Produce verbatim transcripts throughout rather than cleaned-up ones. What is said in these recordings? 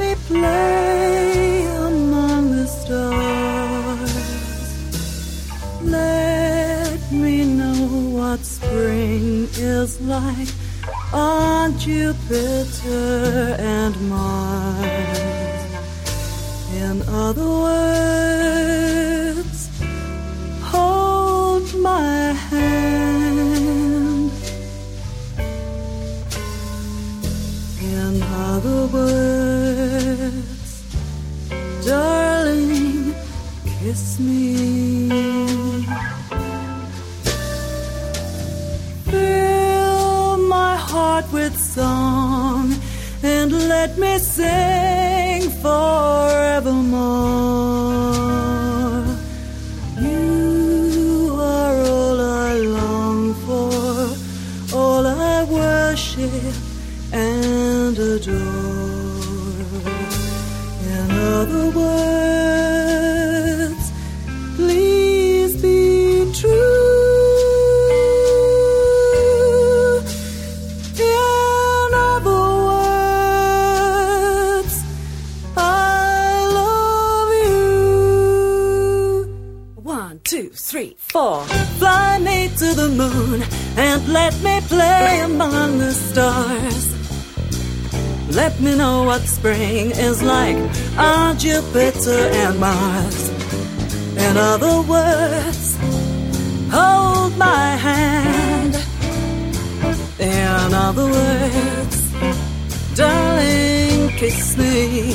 me play among the stars. Let me know what spring is like on Jupiter and Mars. In other words, hold my hand. In other words, darling, kiss me. Fill my heart with song and let me sing forevermore. You are all I long for, all I worship and adore. In other words, please be true. In other words, I love you. One, two, three, four. Fly me to the moon and let me play among the stars. Let me know what spring is like on Jupiter and Mars. In other words, hold my hand. In other words, darling, kiss me.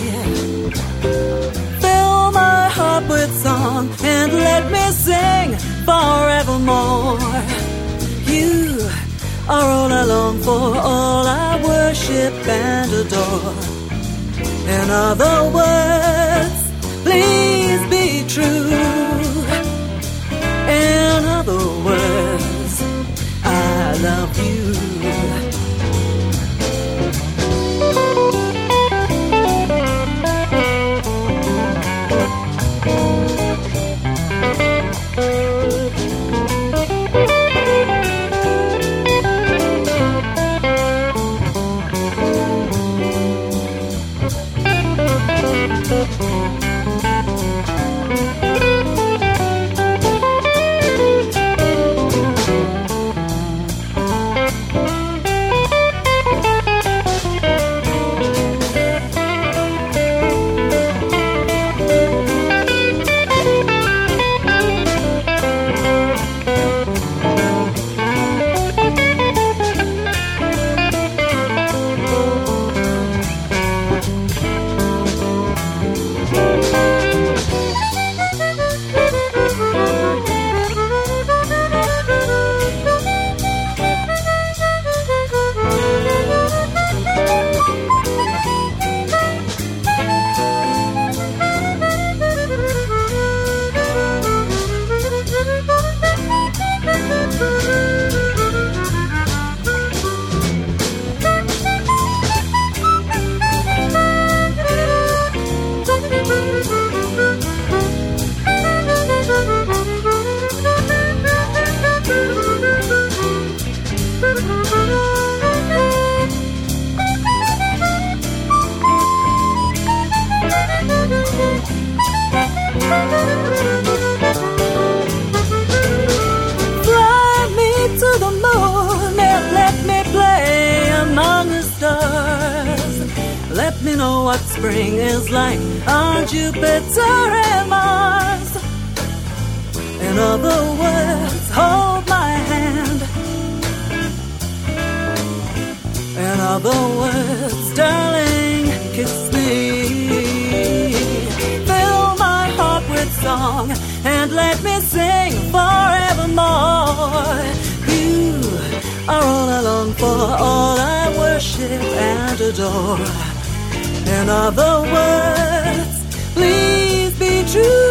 Fill my heart with song and let me sing forevermore. You are all I long for, all I worship and adore. In other words, please be true. In other words, I love you. Let me know what spring is like on Jupiter and Mars. In other words, hold my hand. In other words, darling, kiss me. Fill my heart with song and let me sing forevermore. You are all I long for, all I worship and adore. In other words, please be true.